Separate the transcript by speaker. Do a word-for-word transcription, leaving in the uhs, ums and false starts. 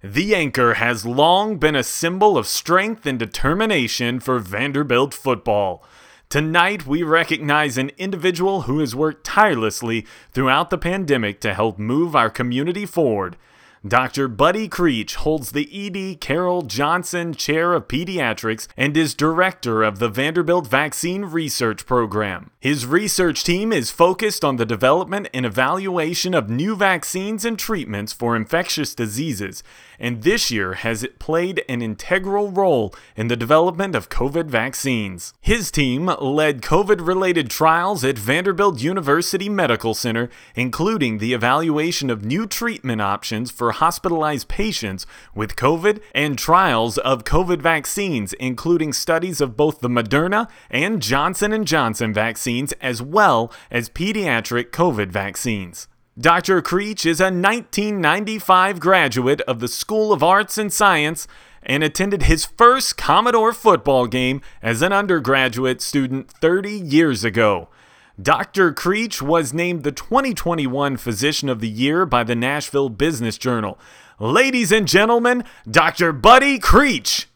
Speaker 1: The anchor has long been a symbol of strength and determination for Vanderbilt football. Tonight, we recognize an individual who has worked tirelessly throughout the pandemic to help move our community forward. Doctor Buddy Creech holds the E D Carroll Johnson Chair of Pediatrics and is director of the Vanderbilt Vaccine Research Program. His research team is focused on the development and evaluation of new vaccines and treatments for infectious diseases, and this year has played an integral role in the development of COVID vaccines. His team led COVID-related trials at Vanderbilt University Medical Center, including the evaluation of new treatment options for hospitalized patients with COVID and trials of COVID vaccines, including studies of both the Moderna and Johnson and Johnson vaccines, as well as pediatric COVID vaccines. Doctor Creech is a nineteen ninety-five graduate of the School of Arts and Science and attended his first Commodore football game as an undergraduate student thirty years ago. Doctor Creech was named the twenty twenty-one Physician of the Year by the Nashville Business Journal. Ladies and gentlemen, Doctor Buddy Creech.